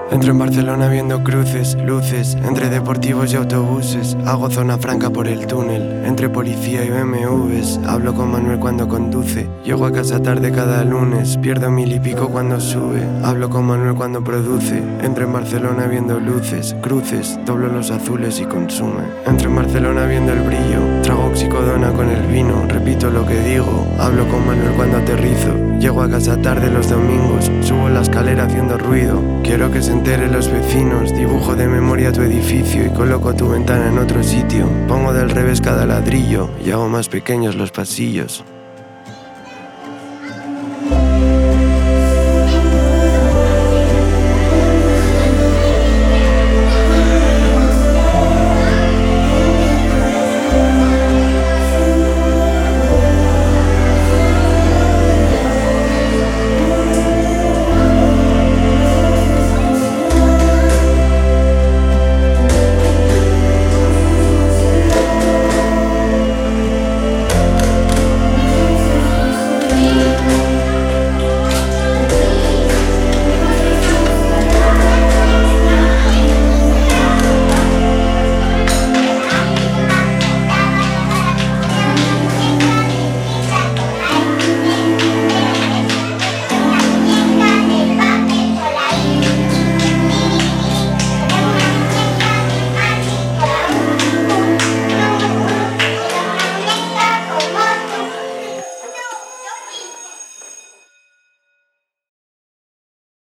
Entro en Barcelona viendo cruces, luces, entre deportivos y autobuses. Hago zona franca por el túnel, entre policía y BMWs. Hablo con Manuel cuando conduce, llego a casa tarde cada lunes. Pierdo 1000 y pico cuando sube, hablo con Manuel cuando produce. Entro en Barcelona viendo luces, cruces, doblo los azules y consume. Entro en Barcelona viendo el brillo, trago oxicodona con el vino. Repito lo que digo, hablo con Manuel cuando aterrizo. Llego a casa tarde los domingos, subo la escalera haciendo ruido. Quiero que se enteren los vecinos, dibujo de memoria tu edificio y coloco tu ventana en otro sitio. Pongo del revés cada ladrillo y hago más pequeños los pasillos.